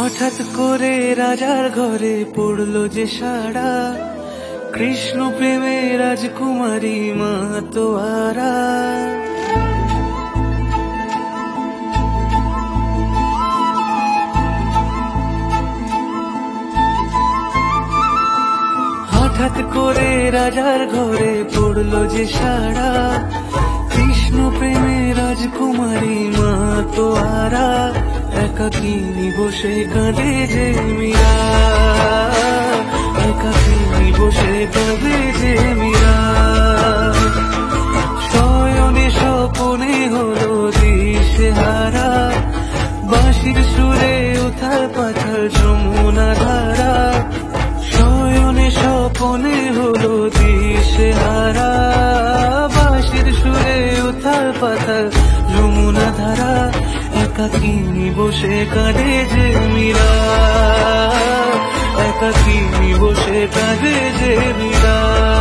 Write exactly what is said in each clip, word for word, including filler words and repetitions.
হঠাৎ করে রাজার ঘরে পড়লো যে সাড়া, কৃষ্ণ প্রেমে রাজকুমারী মাতোয়ারা। হঠাৎ করে রাজার ঘরে পড়লো যে সাড়া, কৃষ্ণ প্রেমে রাজকুমারী মাতোয়ারা। একাকিনী বসে কাঁদে যে মীরা, একাকিনী বসে কাঁদে যে মীরা। শয়নে স্বপনে হলো দিশেহারা, বাঁশির সুরে উথাল পাথাল যমুনা ধারা। শয়নে স্বপনে হলো দিশেহারা, বাঁশির সুরে উথাল পাথাল যমুনা ধারা। একাকিনী বসে কাঁদে যে মীরা, একাকিনী বসে কাঁদে যে মীরা।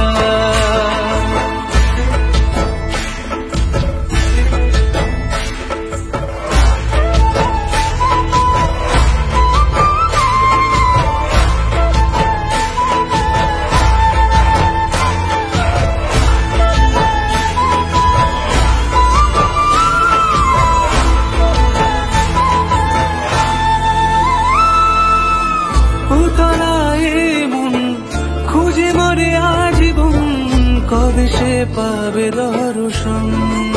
খুঁজে মরে আজীবন, কবে সে পাবে দর্শন।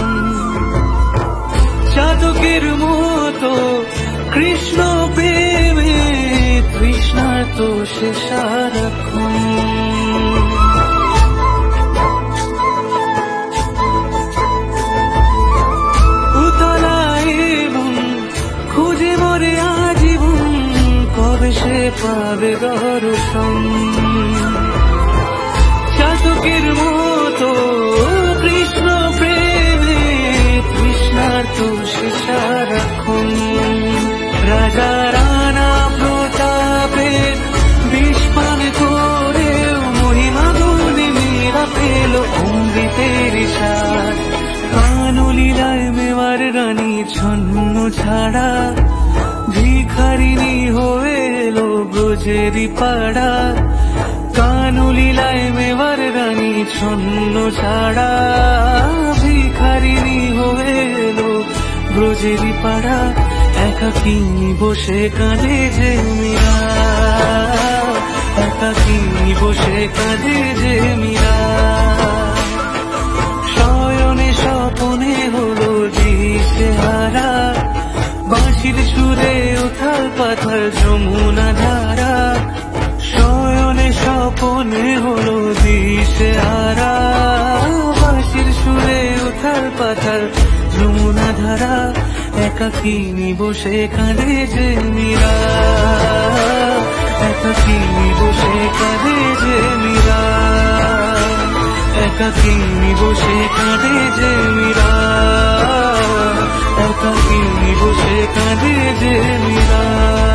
চাতকের মতো কৃষ্ণ প্রেমে তৃষ্ণার্ত সে সারাক্ষণ। খুঁজে মরে আজীবন, কবে সে পাবে দর্শন। চাতকের মতো কৃষ্ণ প্রেমে তৃষ্ণার্ত সে সারাক্ষণ। রাজা রানা প্রতাপে বিষপান করে মহিমা গুণে মীরা পেল অমৃতের স্বাদ। কানলীলায় মেওয়ার রানী ছন্ন ছাড়া, ভিখারিনী হয়ে এলো ব্রজেরই পাড়া। কানলীলায় মেওয়ার রানী ছন্ন ছাড়া, ভিখারিনী হয়ে এলো ব্রজেরই পাড়া। একাকিনী বসে কাঁদে যে মীরা, একাকিনী বসে কাঁদে যে মীরা। শয়নে স্বপনে হলো দিশেহারা, বাঁশির সুরে উথাল পাথাল যমুনা ধারা। শয়নে স্বপনে হলো দিশেহারা, বাঁশির সুরে উথাল পাথাল যমুনা ধারা। একাকিনী বসে কাঁদে যে মীরা, একাকিনী বসে কাঁদে যে মীরা, একাকিনী বসে কাঁদে যে মীরা, একাকিনী বসে কাঁদে যে মীরা।